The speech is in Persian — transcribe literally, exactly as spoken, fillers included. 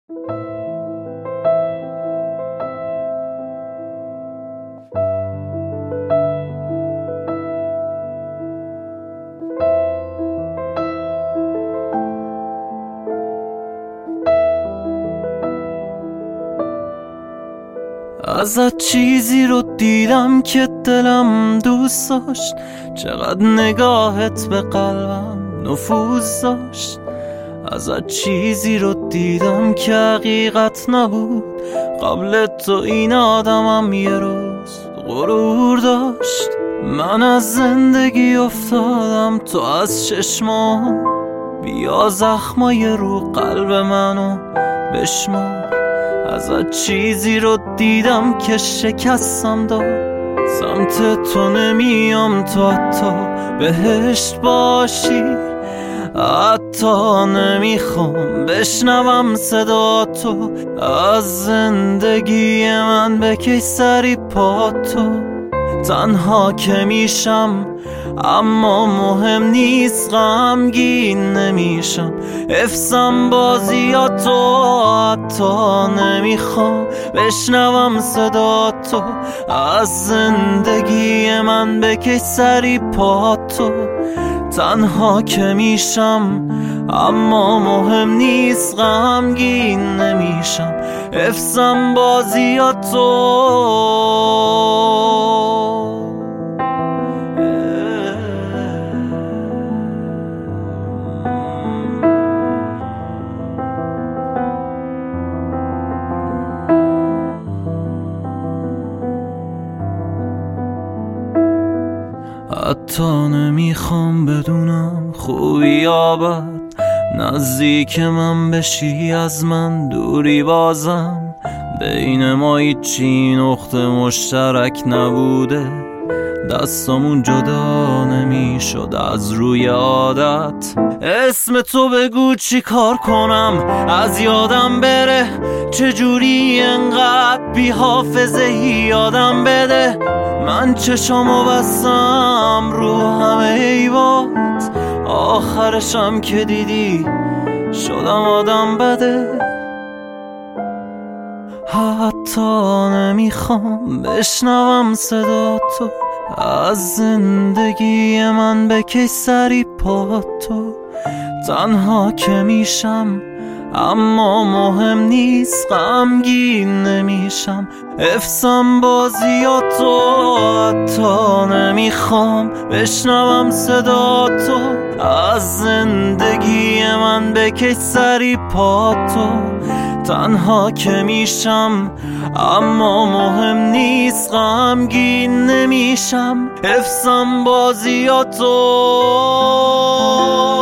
ازت چیزی رو دیدم که دلم دوست داشت، چقدر نگاهت به قلبم نفوذ داشت. ازت چیزی رو دیدم که حقیقت نبود، قبل تو این آدمم یه روز غرور داشت. من از زندگی افتادم، تو از چشمام، بیا زخمای رو قلب منو بشمار. ازت چیزی رو دیدم که شکستم داد، سمت تو نمیام تو حتی بهشت باشی. حتی نمیخوام بشنوم صدا تو، از زندگی من بکش سری پا تو. تنها که میشم اما مهم نیست، غمگین نمیشم، حفظم بازیاتو. حتی نمیخوام بشنوم صدا تو، از زندگی من بکش سری پا تو. تنها که میشم اما مهم نیست، غمگین نمیشم، حفظم بازیاتو. حتی نمیخوام بدونم خوبی یا بد، نزدیک من بشی از من دوری بازم. بین ما هیچی نقطه مشترک نبوده، دستامون جدا نمیشد از روی عادت. اسم تو بگو چی کار کنم از یادم بره، چجوری انقدر بی حافظه یادم بده. من چشامو بستم رو همه ایوات، آخرشم که دیدی شدم آدم بده. حتی نمیخوام بشنوم صدا تو، از زندگی من بکش سری پا تو. تنها که میشم اما مهم نیست، غمگین نمیشم، حفظم بازیاتو. حتی نمیخوام بشنوم صدا تو، از زندگی من بکش سری پا تو. تنها که میشم اما مهم نیست، غمگین نمیشم، حفظم بازیاتو.